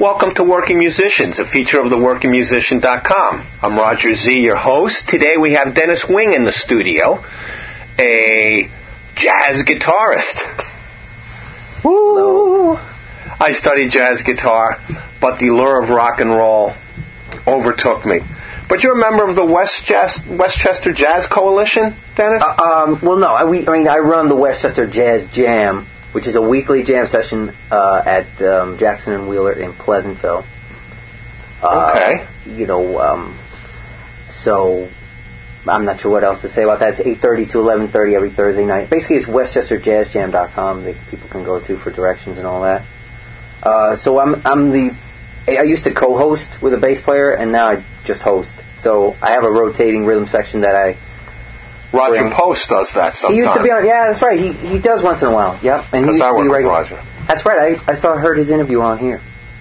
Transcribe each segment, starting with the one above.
Welcome to Working Musicians, a feature of theworkingmusician.com. I'm Roger Z, your host. Today we have Dennis Wing in the studio, a jazz guitarist. Woo! I studied jazz guitar, but the lure of rock and roll overtook me. But you're a member of the Westchester Jazz Coalition, Dennis? Well, no. I run the Westchester Jazz Jam, which is a weekly jam session at Jackson and Wheeler in Pleasantville. Okay. So I'm not sure what else to say about that. It's 8:30 to 11:30 every Thursday night. Basically, it's WestchesterJazzJam.com that people can go to for directions and all that. So I used to co-host with a bass player, and now I just host. So I have a rotating rhythm section that I... Roger Post does that sometimes. He used to be on... Yeah, that's right. He does once in a while. Yep. And he used I to be work with regular. Roger. That's right. I heard his interview on here.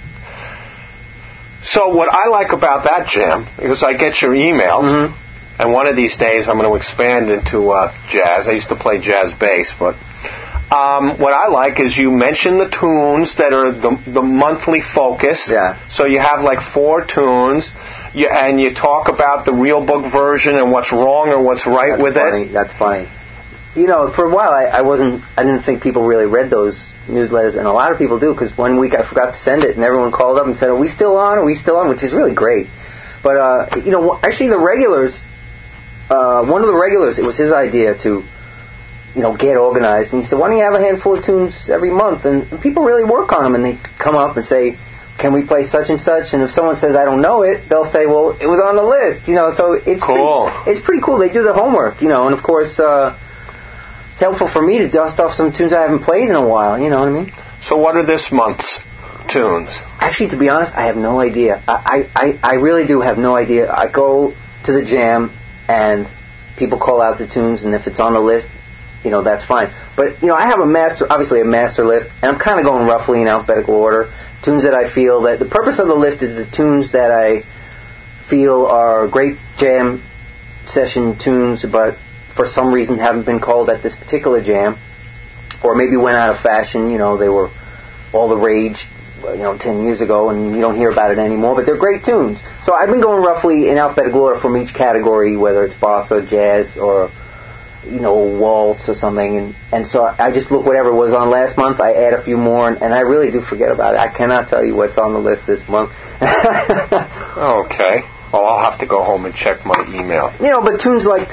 So what I like about that jam is I get your emails, and one of these days I'm going to expand into jazz. I used to play jazz bass, but what I like is you mention the tunes that are the monthly focus. Yeah. So you have like 4 tunes, and you talk about the real book version and what's wrong or what's right with it. That's funny. For a while I didn't think people really read those newsletters, and a lot of people do, because one week I forgot to send it, and everyone called up and said, "Are we still on? Are we still on?" Which is really great. But actually the regulars, one of the regulars, it was his idea to get organized, and he said, "Why don't you have a handful of tunes every month?" And people really work on them, and they come up and say, "Can we play such and such?" And if someone says, "I don't know it," they'll say, "Well, it was on the list." So it's cool. It's pretty cool. They do the homework, and of course, it's helpful for me to dust off some tunes I haven't played in a while. You know what I mean? So what are this month's tunes? Actually, to be honest, I have no idea. I really do have no idea. I go to the jam, and people call out the tunes, and if it's on the list, that's fine. But, I have a master list, and I'm kind of going roughly in alphabetical order. Tunes that I feel that the purpose of the list is the tunes that I feel are great jam session tunes, but for some reason haven't been called at this particular jam, or maybe went out of fashion. They were all the rage, 10 years ago, and you don't hear about it anymore, but they're great tunes. So I've been going roughly in alphabetical order from each category, whether it's bossa, jazz, or waltz or something, and so I just look whatever was on last month, I add a few more, and I really do forget about it. I cannot tell you what's on the list this month. Okay. Well, I'll have to go home and check my email. But tunes like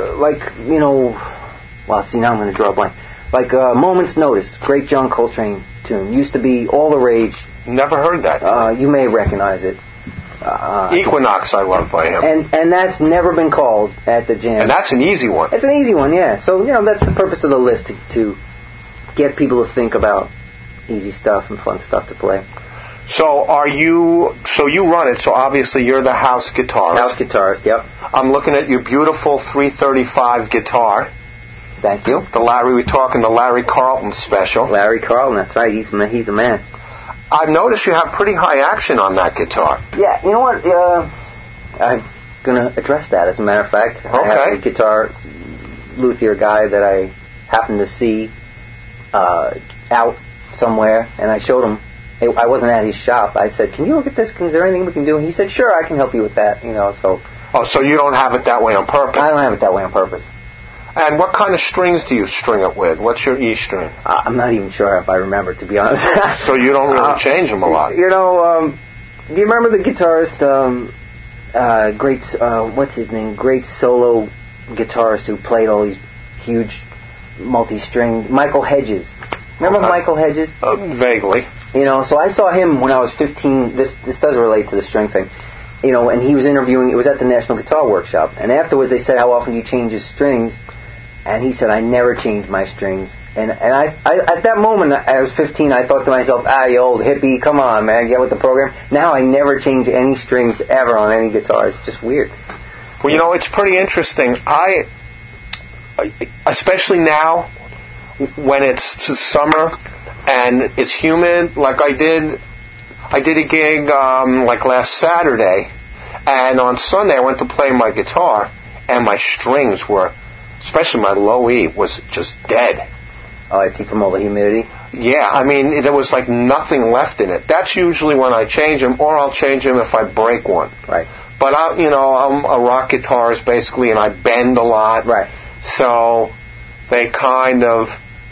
now I'm going to draw a blank. Like Moment's Notice, great John Coltrane tune. Used to be all the rage. Never heard that. You may recognize it. Equinox, I love by him. And that's never been called at the jam. And that's an easy one. It's an easy one, yeah. So, that's the purpose of the list, to get people to think about easy stuff and fun stuff to play. So you run it, so obviously you're the house guitarist. House guitarist, yep. I'm looking at your beautiful 335 guitar. Thank you. We're talking the Larry Carlton special. Larry Carlton, that's right. He's the man. I've noticed you have pretty high action on that guitar. Yeah, you know what? I'm going to address that, as a matter of fact. Okay. I have a guitar luthier guy that I happened to see out somewhere, and I showed him. I wasn't at his shop. I said, "Can you look at this? Is there anything we can do?" And he said, "Sure, I can help you with that." So. Oh, so you don't have it that way on purpose? I don't have it that way on purpose. And what kind of strings do you string it with? What's your E string? I'm not even sure if I remember, to be honest. So you don't really change them a lot. Do you remember the guitarist, what's his name? Great solo guitarist who played all these huge multi-string, Michael Hedges. Remember Michael Hedges? Vaguely. So I saw him when I was 15. This does relate to the string thing. And he was interviewing, it was at the National Guitar Workshop, and afterwards they said, "How often do you change your strings?" And he said, "I never change my strings." And I at that moment, I was 15, I thought to myself, "You old hippie, come on, man, get with the program." Now I never change any strings ever on any guitar. It's just weird. Well, it's pretty interesting. Especially now, when it's summer and it's humid, like I did a gig like last Saturday, and on Sunday I went to play my guitar, and my strings were, especially my low E, was just dead. Oh, I see, from all the humidity? Yeah, I mean, there was like nothing left in it. That's usually when I change them, or I'll change them if I break one. Right. But I'm a rock guitarist basically, and I bend a lot. Right. So they kind of,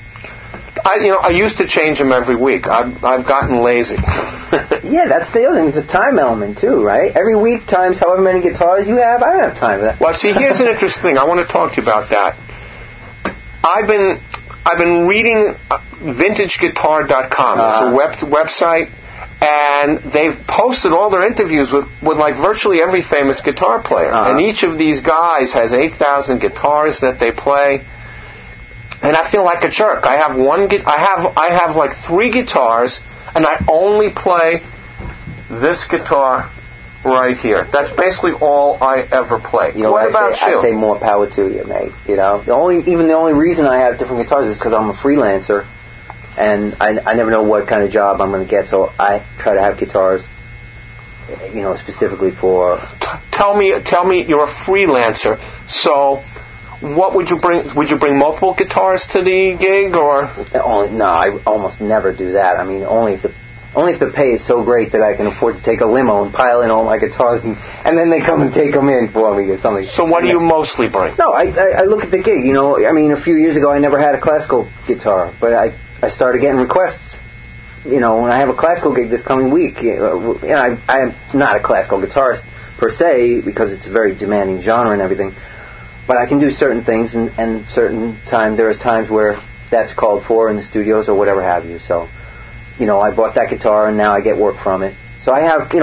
I used to change them every week. I've gotten lazy. Yeah, that's the other thing. It's a time element too, right? Every week times however many guitars you have, I don't have time for that. Well, see, here's an interesting thing. I want to talk to you about that. I've been reading VintageGuitar.com. It's a website, and they've posted all their interviews with like virtually every famous guitar player. And each of these guys has 8,000 guitars that they play. And I feel like a jerk. I have like 3 guitars, and I only play this guitar right here. That's basically all I ever play. What about you? I say more power to you, mate. The only reason I have different guitars is because I'm a freelancer, and I never know what kind of job I'm going to get, so I try to have guitars, specifically for. Tell me, you're a freelancer, so. What would you bring? Would you bring multiple guitars to the gig, or? No, I almost never do that. I mean, only if the pay is so great that I can afford to take a limo and pile in all my guitars, and then they come and take them in for me or something. So what do you mostly bring? No, I look at the gig. I mean, a few years ago I never had a classical guitar, but I started getting requests. When I have a classical gig this coming week, I am not a classical guitarist per se because it's a very demanding genre and everything. But I can do certain things, and certain times there's times where that's called for in the studios or whatever have you. So, I bought that guitar and now I get work from it. So I have,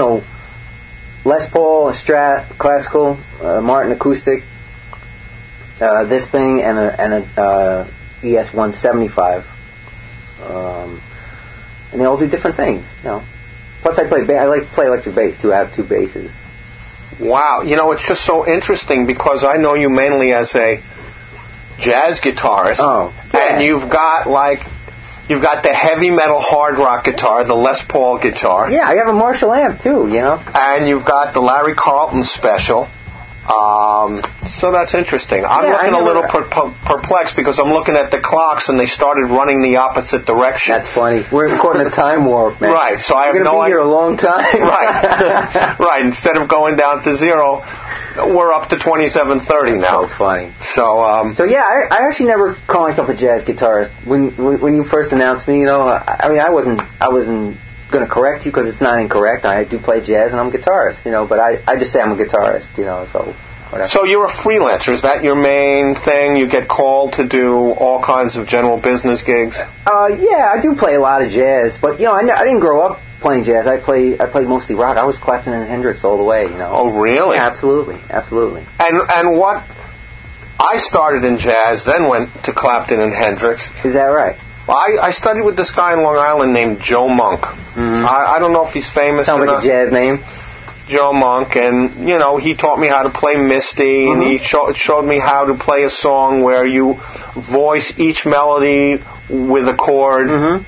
Les Paul, a Strat, classical, Martin acoustic, this thing, and a ES 175, and they all do different things. Plus I like to play electric bass too. I have 2 basses. Wow, it's just so interesting because I know you mainly as a jazz guitarist. Oh, yeah. And you've got the heavy metal hard rock guitar, the Les Paul guitar. Yeah, I have a Marshall amp too, And you've got the Larry Carlton special. So that's interesting. I'm looking a little perplexed because I'm looking at the clocks and they started running the opposite direction. That's funny. We're caught in a time warp, man. Right, so I have no idea. We're going to be here a long time. Right. Right, instead of going down to 0, we're up to 27:30 now. So funny. So yeah, I actually never call myself a jazz guitarist. When you first announced me, I wasn't going to correct you because it's not incorrect. I do play jazz and I'm a guitarist, but I just say I'm a guitarist, so whatever. So you're a freelancer. Is that your main thing? You get called to do all kinds of general business gigs? Yeah, I do play a lot of jazz, but I didn't grow up playing jazz. I played mostly rock. I was Clapton and Hendrix all the way, Oh, really? Yeah, absolutely. And what? I started in jazz, then went to Clapton and Hendrix. Is that right? Well, I studied with this guy in Long Island named Joe Monk. Mm-hmm. I don't know if he's famous. Sounds like a jazz name. Joe Monk, and he taught me how to play Misty, and he showed me how to play a song where you voice each melody with a chord. Mm-hmm.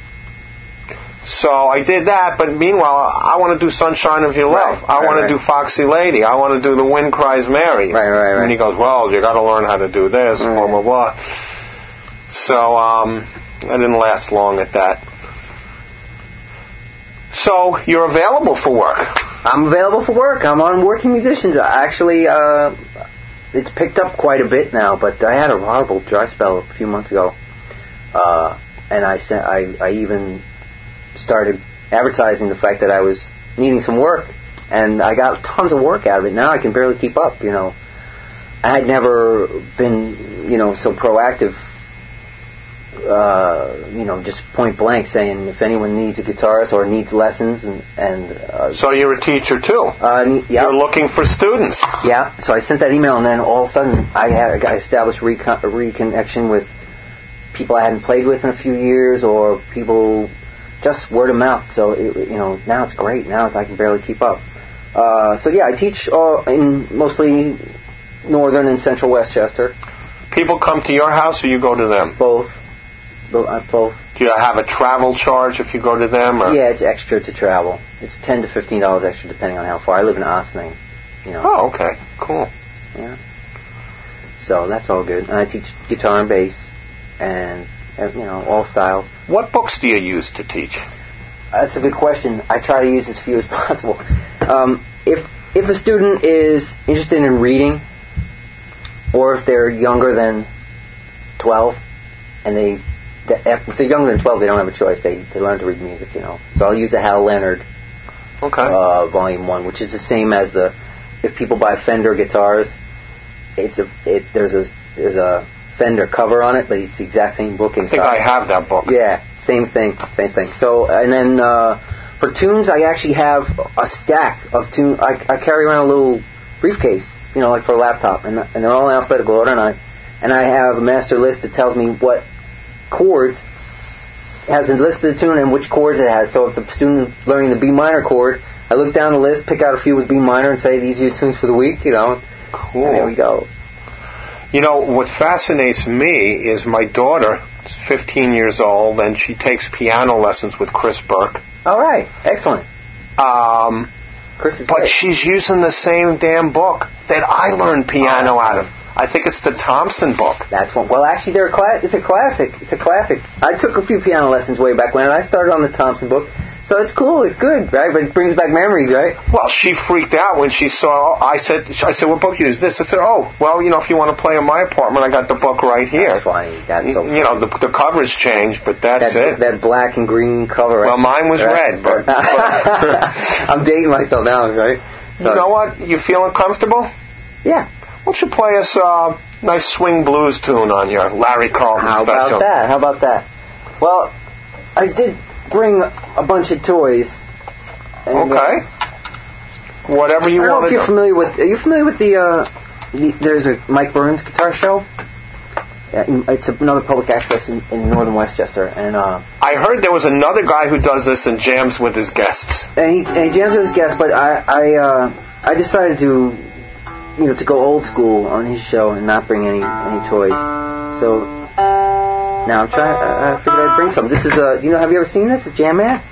So I did that, but meanwhile, I want to do Sunshine of Your Love. I want to do Foxy Lady. I want to do The Wind Cries Mary. Right. And he goes, well, you got to learn how to do this, blah, blah, blah. So I didn't last long at that. So you're available for work. I'm available for work. I'm on Working Musicians. Actually, it's picked up quite a bit now, but I had a horrible dry spell a few months ago. And I even started advertising the fact that I was needing some work, and I got tons of work out of it. Now I can barely keep up, I had never been, so proactive, just point blank saying if anyone needs a guitarist or needs lessons and so you're a teacher too? Yeah. You're looking for students? Yeah, so I sent that email, and then all of a sudden I established a reconnection with people I hadn't played with in a few years, or people just word of mouth. So now it's great. Now I can barely keep up. So yeah, I teach in mostly northern and central Westchester. People come to your house, or you go to them? Both. Both. Do you have a travel charge if you go to them? Or? Yeah, it's extra to travel. It's $10 to $15 extra depending on how far. I live in Ossining. Oh, okay, cool. Yeah. So that's all good. And I teach guitar and bass, and all styles. What books do you use to teach? That's a good question. I try to use as few as possible. If a student is interested in reading, or if they're younger than 12, and if they're younger than 12, they don't have a choice. They learn to read music, So I'll use the Hal Leonard Volume 1, which is the same as if people buy Fender guitars, there's a Fender cover on it, but it's the exact same book inside. I think I have that book. Yeah, same thing. So, and then for tunes, I actually have a stack of tunes. I carry around a little briefcase, like for a laptop, and they're all in alphabetical order, and I have a master list that tells me what chords, has a list of the tune and which chords it has. So if the student learning the B minor chord, I look down the list, pick out a few with B minor, and say, these are your tunes for the week, Cool. And there we go. What fascinates me is my daughter is 15 years old, and she takes piano lessons with Chris Burke. All right. Excellent. Chris is but great. She's using the same damn book that I learned piano out of. I think it's the Thompson book. That's one. Well, actually, it's a classic. It's a classic. I took a few piano lessons way back when, and I started on the Thompson book. So it's cool. It's good, right? But it brings back memories, right? Well, she freaked out when she saw. I said, what book is this? I said, if you want to play in my apartment, I got the book right here. That's funny. That's so funny. The cover's changed, but that's it. That black and green cover. Well, mine was red, but I'm dating myself now, right? So, you know what? You feeling comfortable? Yeah. Why don't you play us a nice swing blues tune on your Larry Carlton special? How about that? Well, I did bring a bunch of toys. And, okay. Whatever you want to do. I don't know if you're familiar with... Are you familiar with there's a Mike Burns guitar show? It's another public access in northern Westchester. And I heard there was another guy who does this and jams with his guests. And he jams with his guests, but I decided to go old school on his show and not bring any toys. So now I figured I'd bring some. This is have you ever seen this? A Jam Man?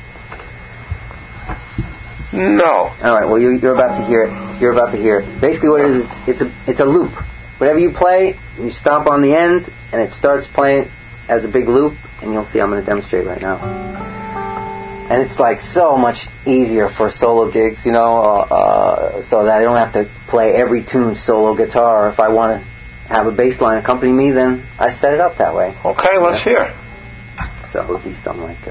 No. All right. Well, you're about to hear it. You're about to hear it. Basically, what it is, it's a loop. Whatever you play, you stomp on the end, and it starts playing as a big loop. And you'll see. I'm going to demonstrate right now. And it's like so much easier for solo gigs, so that I don't have to play every tune solo guitar. If I want to have a bass line accompany me, then I set it up that way. Okay, let's hear. So it would be something like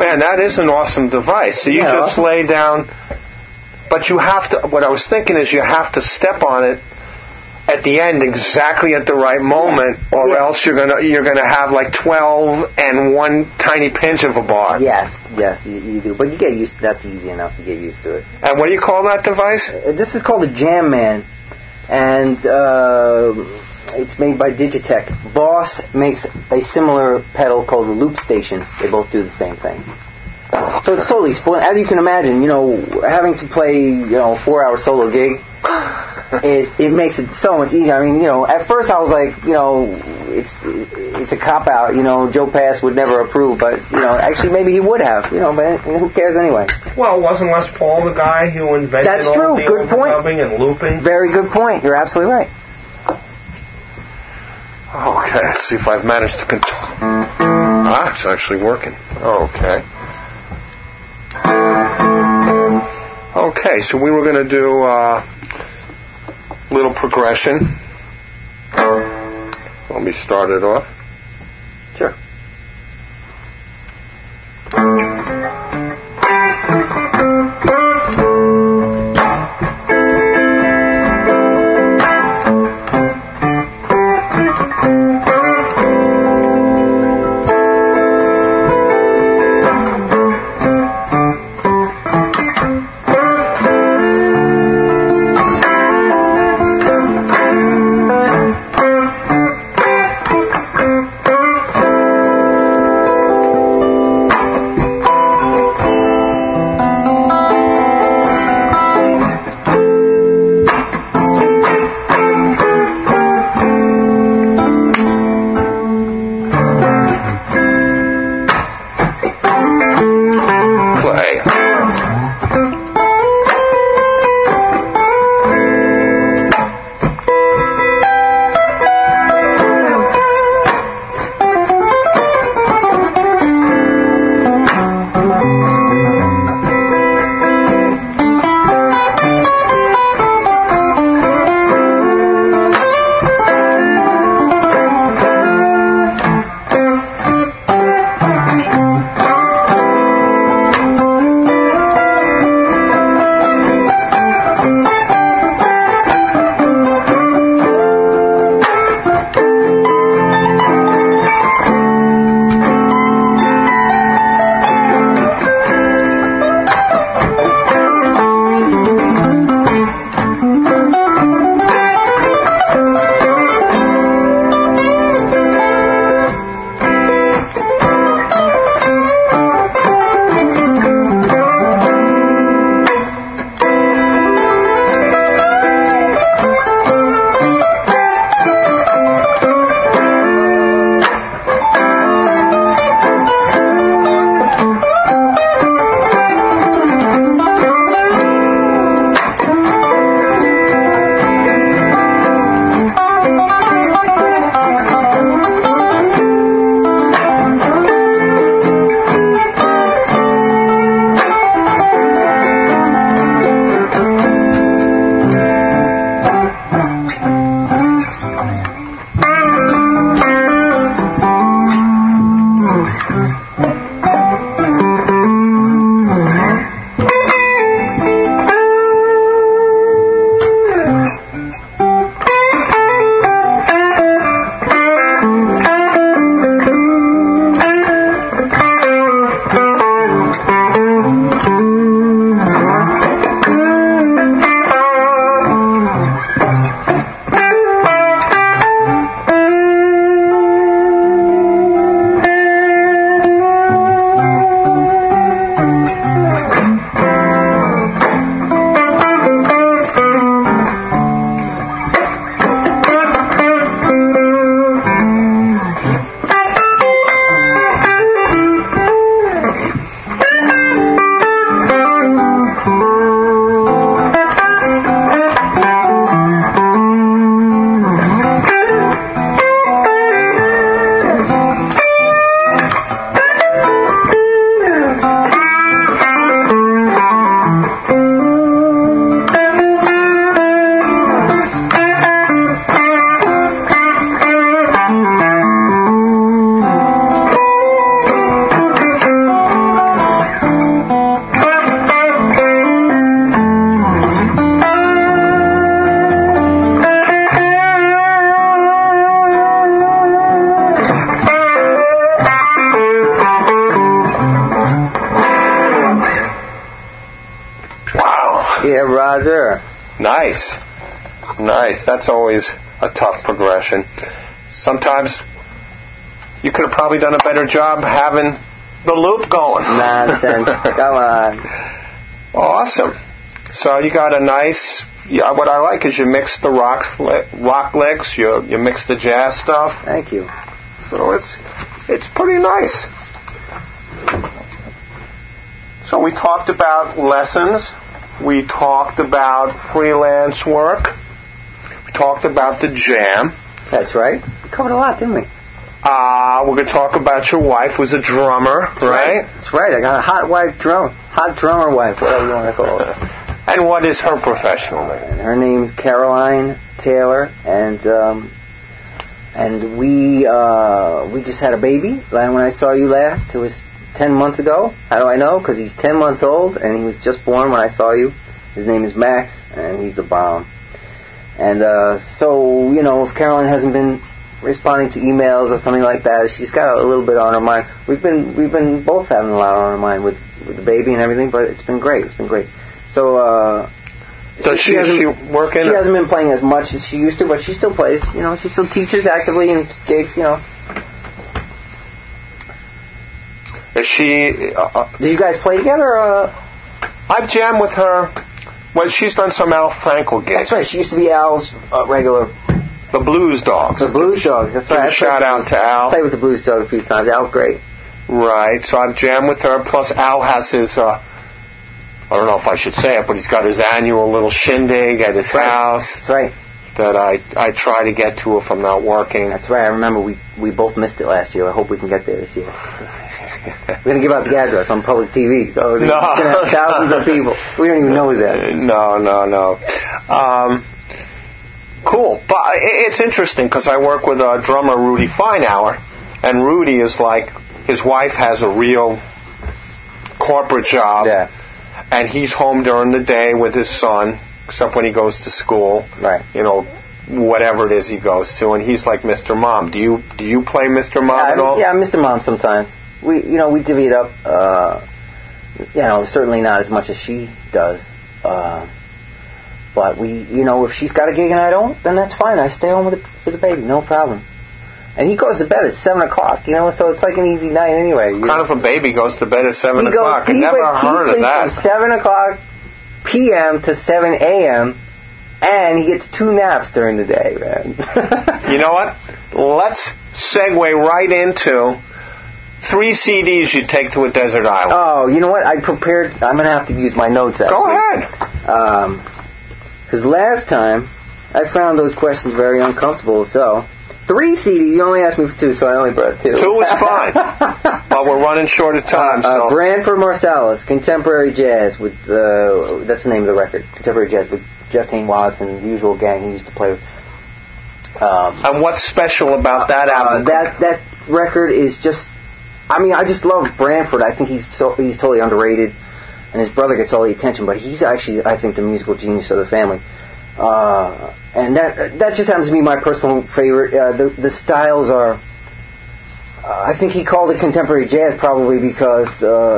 Man, that is an awesome device. So you just lay down, but you have to, what I was thinking is you have to step on it at the end exactly at the right moment, or else you're gonna have like 12 and one tiny pinch of a bar. Yes, you do. But you get used. That's easy enough to get used to it. And what do you call that device? This is called a Jam Man, and it's made by Digitech. Boss makes a similar pedal called the Loop Station. They both do the same thing. So it's totally split. As you can imagine, having to play, a 4-hour solo gig, it makes it so much easier. I mean, at first I was like, it's a cop-out. Joe Pass would never approve, but, actually maybe he would have, but who cares anyway? Well, wasn't Les Paul the guy who invented all the overdubbing and looping? Very good point. You're absolutely right. Okay, let's see if I've managed to control. It's actually working. Okay. Okay, so we were going to do a little progression. Let me start it off. Sure. Yeah, Roger. Nice. That's always a tough progression. Sometimes you could have probably done a better job having the loop going. Nonsense. Come on. Awesome. So you got a nice... Yeah, what I like is you mix the rock licks, you mix the jazz stuff. Thank you. So it's pretty nice. So we talked about lessons. We talked about freelance work. We talked about the jam. That's right. We covered a lot, didn't we? We're going to talk about your wife who's a drummer, right? That's right. I got a hot drummer wife, whatever you want to call her. And what is her professional name? And her name's Caroline Taylor, and we just had a baby. When I saw you last, it was 10 months ago. How do I know? Because he's 10 months old, and he was just born when I saw you. His name is Max, and he's the bomb. And so, if Caroline hasn't been responding to emails or something like that, she's got a little bit on her mind. We've been both having a lot on our mind with the baby and everything, but it's been great. So she working? She hasn't been playing as much as she used to, but she still plays. She still teaches actively in gigs. Is she? Do you guys play together? I've jammed with her. Well, she's done some Al Frankel gigs. That's right. She used to be Al's regular. The Blues Dogs. The Blues Dogs. That's right. Shout out to Al. I played with the Blues Dogs a few times. Al's great. Right. So I've jammed with her. Plus, Al has his. I don't know if I should say it, but he's got his annual little shindig at his house. That's right. That I try to get to if I'm not working. That's right. I remember we both missed it last year. I hope we can get there this year. We're going to give out the address on public TV, so it's going to have thousands of people. We don't even know that. No. Cool. But it's interesting because I work with a drummer, Rudy Feinauer, and Rudy is like, his wife has a real corporate job. Yeah. And he's home during the day with his son, except when he goes to school. Right. Whatever it is he goes to, and he's like Mr. Mom. Do you play Mr. Mom at all? Yeah, Mr. Mom sometimes. We divvy it up. Certainly not as much as she does. But if she's got a gig and I don't, then that's fine. I stay home with the baby, no problem. And he goes to bed at 7 o'clock, so it's like an easy night anyway. What kind of a baby goes to bed at 7 o'clock? I never heard of that. From 7 o'clock p.m. to 7 a.m., and he gets 2 naps during the day, man. You know what? Let's segue right into 3 CDs you take to a desert island. Oh, you know what? I'm going to have to use my notes, actually. Go ahead. Because last time, I found those questions very uncomfortable, so... 3 CDs. You only asked me for 2, so I only brought 2. 2 is fine. But we're running short of time. So Branford Marsalis, Contemporary Jazz with that's the name of the record. Contemporary Jazz with Jeff Tain Watts and the usual gang he used to play with. And what's special about that album? That record is just. I just love Branford. I think he's totally underrated, and his brother gets all the attention. But he's actually, I think, the musical genius of the family. And that just happens to be my personal favorite. The styles are... I think he called it contemporary jazz probably because,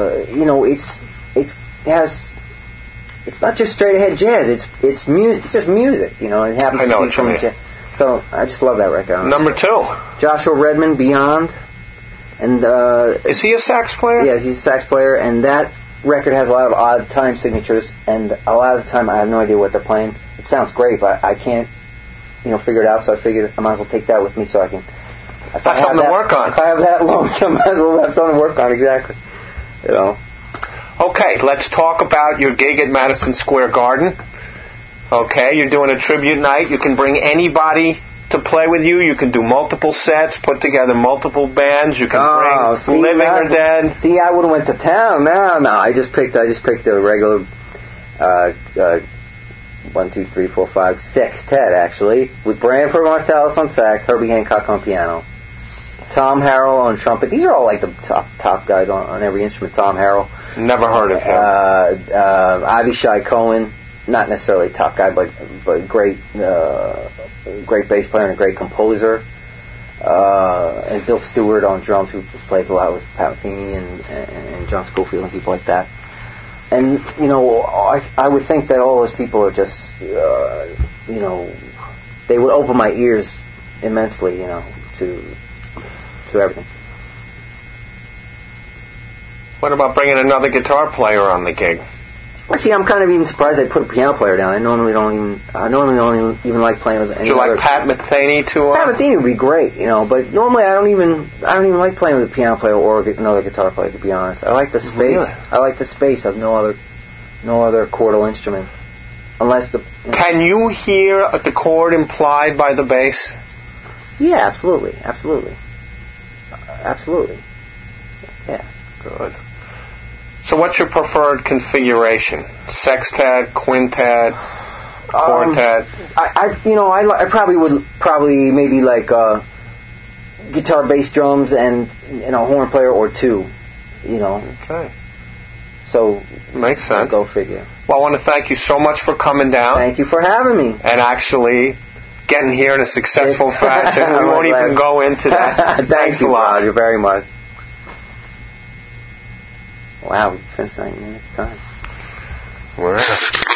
it's not just straight ahead jazz. It's music. It's just music. It happens to be from jazz. So I just love that record. Number 2. Joshua Redman, Beyond. And is he a sax player? Yeah, he's a sax player, and that record has a lot of odd time signatures, and a lot of the time I have no idea what they're playing. It sounds great, but I can't, figure it out. So I figured I might as well take that with me so I can. Have something to work on. If I have that long, I might as well have something to work on. Exactly. Okay, let's talk about your gig at Madison Square Garden. Okay, you're doing a tribute night. You can bring anybody to play with you. You can do multiple sets, put together multiple bands. You can bring living or dead. See, I would have went to town. No, I just picked a regular 1, 2, 3, 4, 5 sextet actually, with Branford Marsalis on sax, Herbie Hancock on piano, Tom Harrell on trumpet. These are all like the top guys on every instrument. Tom Harrell. Never heard of him. Avishai Cohen, not necessarily a top guy, but great bass player and a great composer. And Bill Stewart on drums, who plays a lot with Pat Metheny and John Scofield and people like that. And you know, I would think that all those people are just, you know, they would open my ears immensely, you know, to everything. What about bringing another guitar player on the gig? Actually, I'm kind of even surprised they put a piano player down. I normally don't even like playing with any. Would you like Pat Metheny to? Pat Metheny would be great, you know. But normally I don't even like playing with a piano player or another guitar player. To be honest, I like the space. Really? I like the space of no other chordal instrument, unless the. You know. Can you hear the chord implied by the bass? Yeah, absolutely. Yeah. Good. So what's your preferred configuration? Sextet, quintet, quartet? I probably would maybe like guitar, bass, drums, and a horn player or two. You know. Okay. So makes sense. Go figure. Well, I want to thank you so much for coming down. Thank you for having me. And actually getting here in a successful fashion. We won't even go into that. Thanks a lot. Roger, very much. Wow, we finished 9 minutes time. We're